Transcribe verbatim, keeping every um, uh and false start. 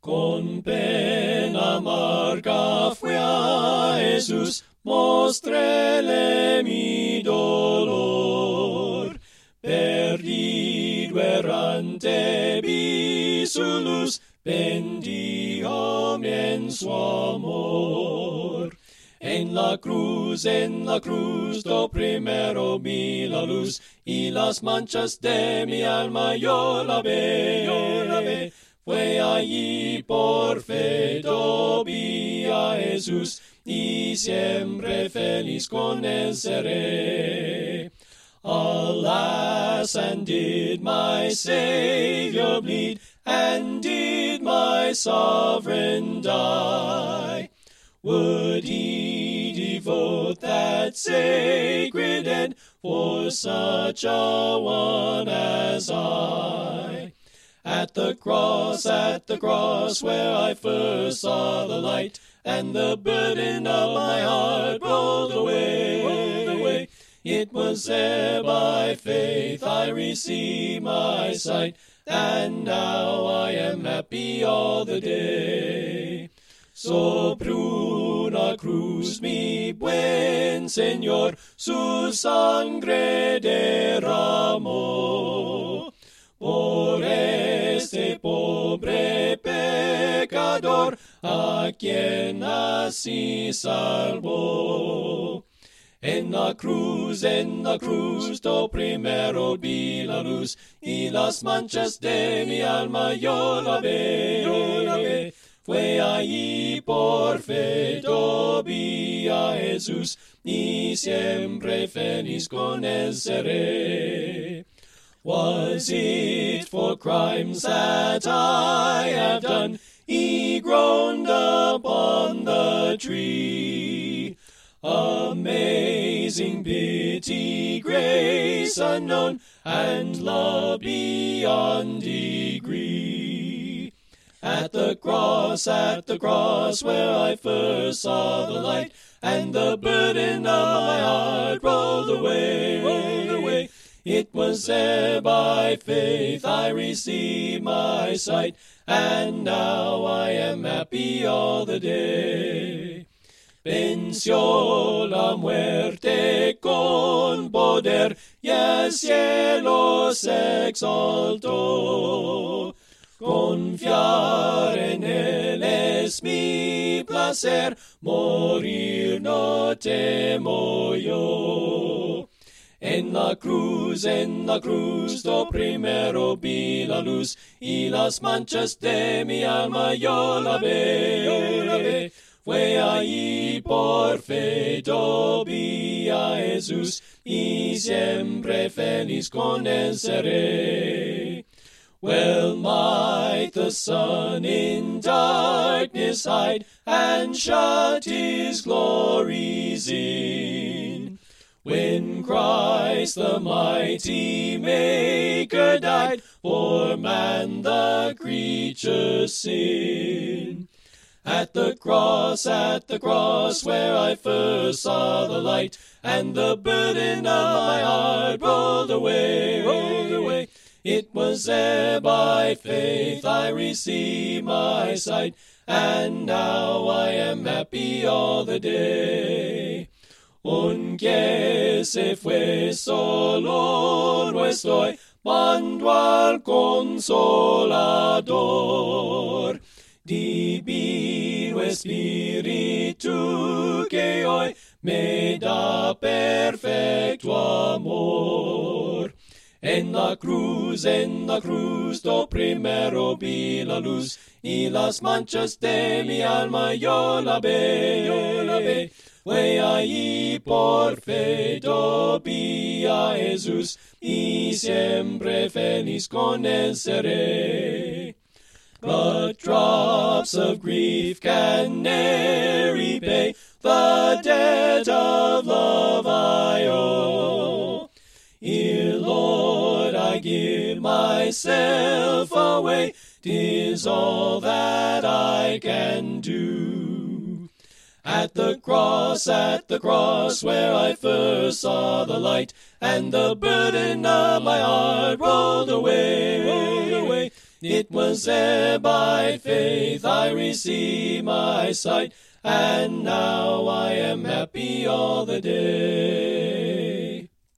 Con pena amarga fue a Jesús mostrele mi dolor. Perdido errante vi su luz, bendijo-me en su amor. En la cruz, en la cruz, do primero vi la luz, y las manchas de mi alma yo lavé, yo lavé. Fue allí por fe, do vi a Jesús, y siempre feliz con él seré. Alas, and did my Saviour bleed, and did my Sovereign die? Would he devote that sacred end for such a one as I? At the cross, at the cross, where I first saw the light, and the burden of my heart rolled away, rolled away. It was there by faith I received my sight, and now I am happy all the day. So una cruz mi buen Señor su sangre derramó. Por este pobre pecador, a quien así salvó. En la cruz, en la cruz, do primero vi la luz, y las manchas de mi alma yo lavé, yo lavé. Fue allí por fe, do vi a Jesús, y siempre feliz con él seré. Was it for crimes that I have done, he groaned upon the tree? Amazing pity, grace unknown, and love beyond degree. At the cross, at the cross, where I first saw the light, and the burden of my heart rolled away, rolled away. It was there by faith I received my sight, and now I am happy all the day. Venció la muerte con poder, y el cielo se exaltó. Confiar en él es mi placer, morir no temo yo. En la cruz, en la cruz, do primero vi la luz, y las manchas de mi alma yo lavé, yo lavé. Fue allí por fe, do vi a Jesús, y siempre feliz con él seré. Well might the sun in darkness hide, and shut his glories in, when Christ the mighty Maker died for man the creature's sin. At the cross, at the cross, where I first saw the light, and the burden of my heart rolled away, rolled away. It was there by faith I received my sight, and now I am happy all the day. Aunque se fue solo, no estoy mando al Consolador. Divino Espíritu que hoy me da perfecto amor. En la cruz, en la cruz, do primero vi la luz, y las manchas de mi alma yo lavé, yo lavé. Fue allí por fe, do vi a Jesús, y siempre feliz con él seré. But drops of grief can ne'er repay the debt of love I owe. Here, Lord, I give myself away, 'tis all that I can do. At the cross, at the cross, where I first saw the light, and the burden of my heart rolled away, rolled away. It was there by faith I received my sight, and now I am happy all the day.